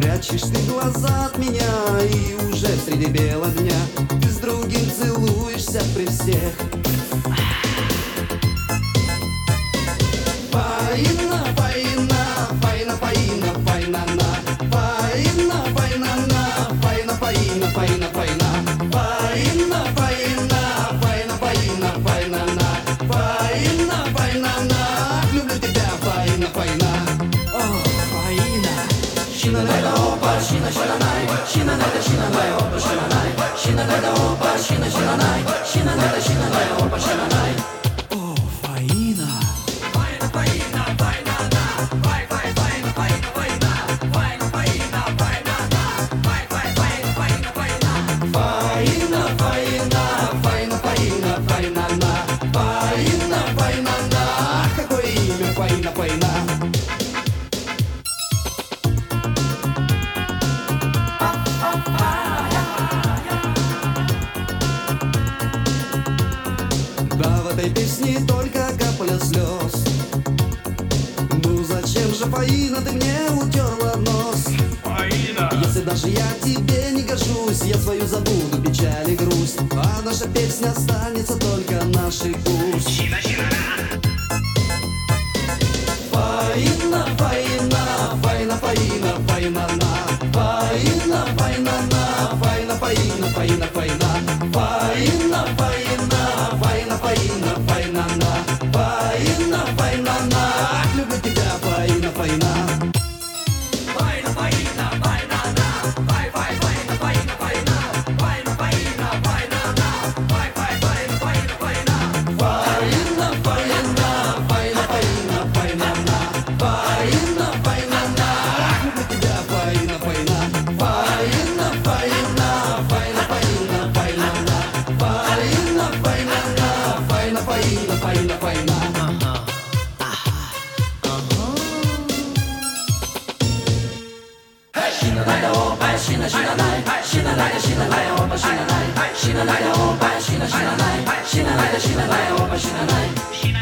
прячешь ты глаза от меня, и уже среди бела дня ты с другим целуешься при всех. Фаина, фаина, файна, фаина, файна, на. Фаина, файна, на. Файна, фаина, файна, файна. Фаина, фаина, файна, фаина, файна, на. Фаина, файна, на. Люблю тебя, фаина, файна. О, фаина. Шинанайда опа, шинанай, шинанайда, шинанай, опа, шинанай. Шинанайда опа, шинанай, шинанайда, опа, шинанай. О, фаина. Фаина, фаина, файна, на. Фаина, фаина, файна, файна, фаина, файна, на. Фаина, фаина, файна. Фаина, фаина, файна, фаина, файна, на. Фаина, файна, на. Какое имя, фаина, файна. Да, в этой песне только капля слез. Ну зачем же, Фаина, ты мне утерла нос? Фаина! Если даже я тебе не гожусь, я свою забуду печаль и грусть, а наша песня останется только нашей пусть. Фаина, фаина, фаина, фаина, фаина, на. Фаина, фаина, на. Фаина, фаина, фаина, фаина. Фаина, фаина, фаина, фаина, фаина, на. Фаина, фаина, на. Люблю тебя, фаина, фаина. Фаина, фаина, фаина, на. Фаина, фаина, фаина, фаина. Фаина, фаина, фаина, на. Фаина, фаина, фаина, фаина. Фаина, фаина, фаина, фаина, фаина, на. Фаина, фаина, на. Люблю тебя, фаина, фаина. Фаина, фаина, фаина, фаина, фаина, на. Фаина, фаина, на. Фаина, фаина, фаина, фаина. Шинанайда опа, шинанай, шинанайда, шинанай, опа, шинанай. Шинанайда опа, шинанай, шинанайда, шинанай, опа, шинанай.